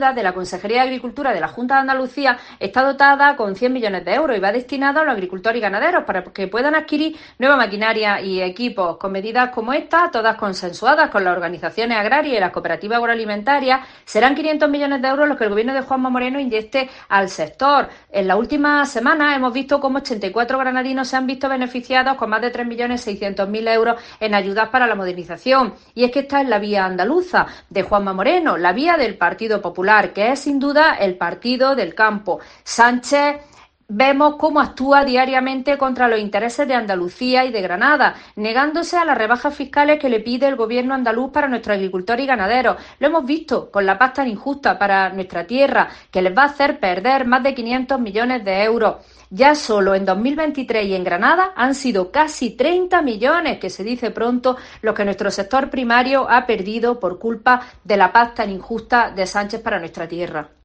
de la Consejería de Agricultura de la Junta de Andalucía está dotada con 100 millones de euros y va destinada a los agricultores y ganaderos para que puedan adquirir nueva maquinaria y equipos. Con medidas como esta, todas consensuadas con las organizaciones agrarias y las cooperativas agroalimentarias, serán 500 millones de euros los que el gobierno de Juanma Moreno inyecte al sector. En la última semana hemos visto cómo 84 granadinos se han visto beneficiados con más de 3.600.000 euros en ayudas para la modernización. Y es que esta es la vía andaluza de Juanma Moreno, la vía del Partido Popular, que es sin duda el partido del campo. Sánchez vemos cómo actúa diariamente contra los intereses de Andalucía y de Granada, negándose a las rebajas fiscales que le pide el gobierno andaluz para nuestros agricultores y ganaderos. Lo hemos visto con la PAC tan injusta para nuestra tierra, que les va a hacer perder más de 500 millones de euros. Ya solo en 2023 y en Granada han sido casi 30 millones, que se dice pronto, los que nuestro sector primario ha perdido por culpa de la PAC tan injusta de Sánchez para nuestra tierra.